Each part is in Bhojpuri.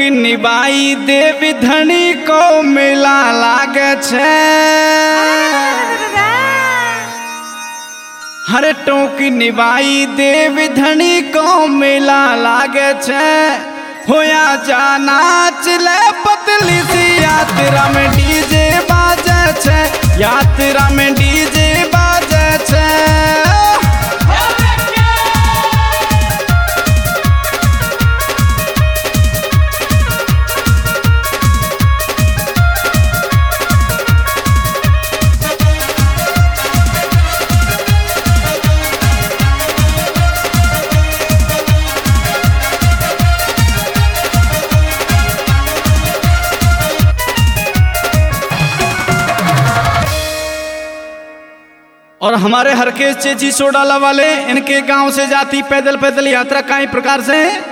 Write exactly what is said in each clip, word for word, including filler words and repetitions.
निभाई देवी धनी को मेला लागे छे। हर टोकी निभाई देवी धनी को मेला लागे छे। होया जाना चले पतली सी यात्रा में डीजे बाजे छे, यात्रा में डीजे बाजे छे। और हमारे हरकेश चेची सोडाला वाले इनके गांव से जाती पैदल पैदल यात्रा कई प्रकार से है।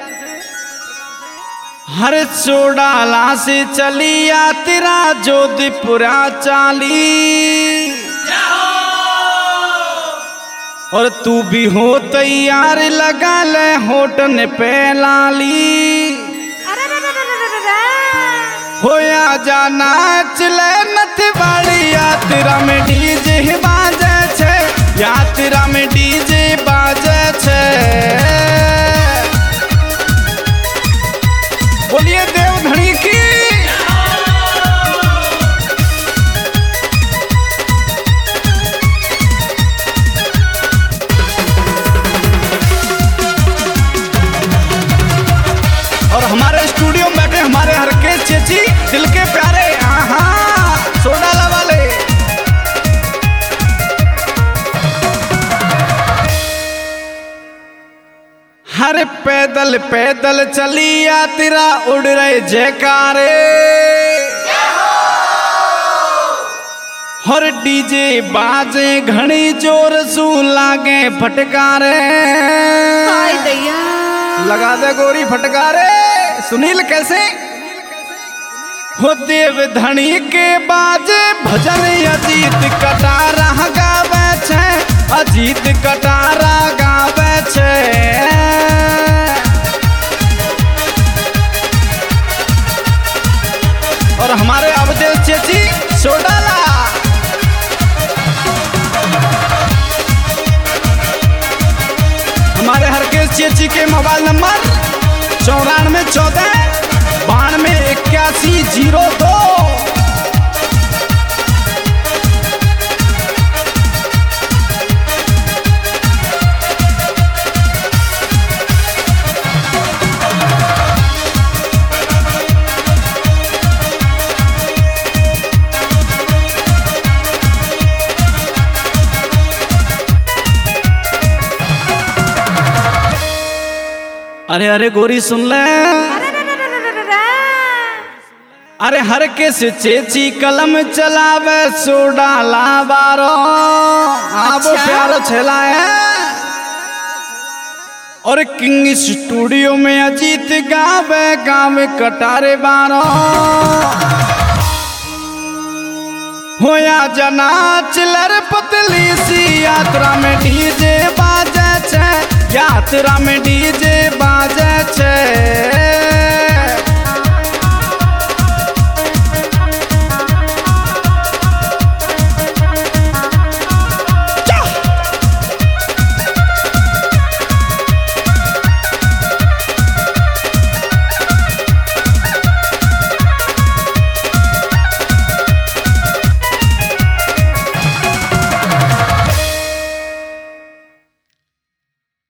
हर सोडाला से चली यात्रा जोधपुरा चाली। और तू भी हो तैयार लगा ले होटन पे लाली। होया जाना चले नथवाड़ी यात्रा में डीजे बाजे छे, यात्रा में डीजे बाजे छे। बोलिए देवधनी की। और हमारे स्टूडियो में बैठे हमारे हरकेश चेची दिल के प्यारे हाँ सोडाला वाले। हर पैदल पैदल चली यात्रा उड़ रहे जयकारे। हर डीजे बाजे घनी जोर सू लागे फटकारे। लगा दे गोरी फटकारे। सुनील कैसे हो देव धनी के बाजे भजन अजीत कटारा गावे छे, अजीत कटारा गावे छे। और हमारे अवधेश चेची सोडाला। हमारे हरकेश चेची के मोबाइल नंबर चौरानवे चौदह बानवे इक्यासी जीरो दो। अरे अरे गोरी सुन ले। अरे हर के से चेची कलम चलावे सोडाला बारो। हाँ वो प्यारो छेला है। और किंग स्टूडियो में अजीत गावे गावे कटारे बारो। होया जना चिलर पतली सी यात्रा में डीजे बाजे छे, यात्रा में डीजे बाजे।